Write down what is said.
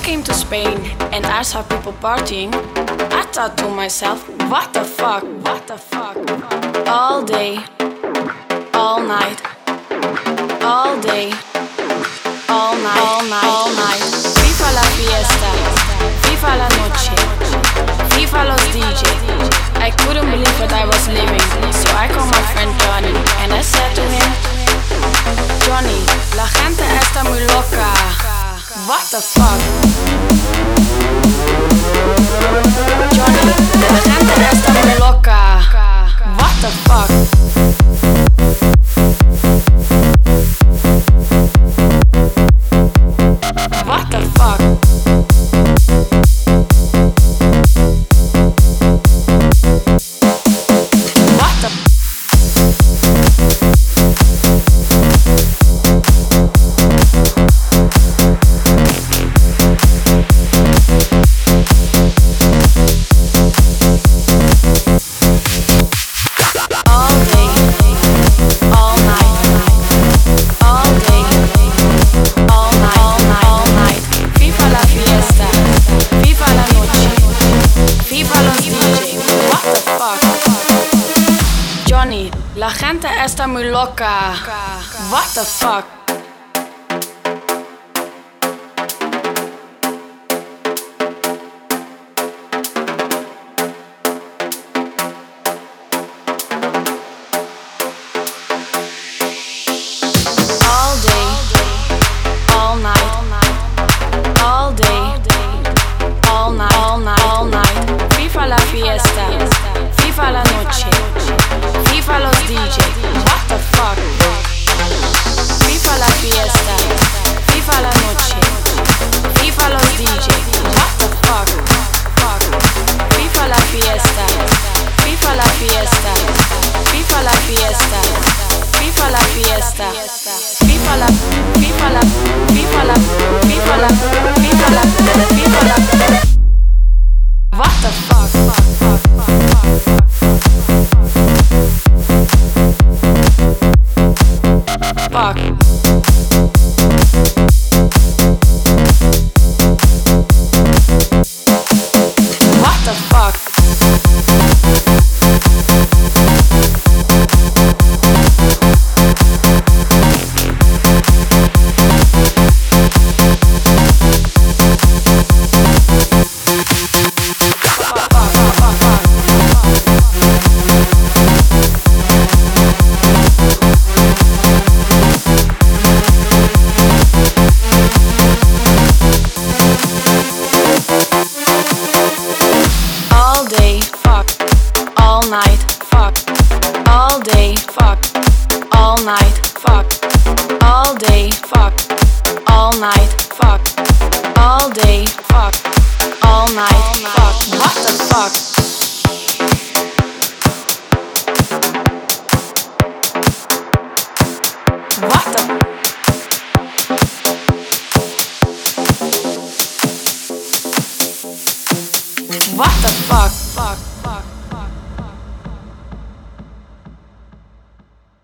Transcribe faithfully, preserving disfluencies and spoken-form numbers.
came to Spain and I saw people partying, I thought to myself, what the fuck, what the fuck? All day, all night, all day, all night, all night, all night. Viva la fiesta, viva la noche, viva los D J. I couldn't believe what I was living, so I called my friend Johnny and I said to him, Johnny, la gente está muy loca. What the fuck? Johnny, la gente está muy loca. What the fuck? What the fuck? What the Johnny, la gente está muy loca. What the fuck? All day, all night, all day, all night, all night, all night. Viva la fiesta, viva la noche. Viva los D J, what the fuck? Viva la fiesta, viva la noche. Viva los D J, what the fuck? Fuck. Viva la fiesta, viva la fiesta, viva la fiesta, viva la fiesta, viva la, viva la, viva la, viva la, viva la, viva la. What the fuck? Fuck. What the fuck? All day, fuck. All night, fuck. All day, fuck. All night, fuck. All day, fuck. All night, fuck. All day, fuck. All night, fuck. What the fuck? What the? What the fuck?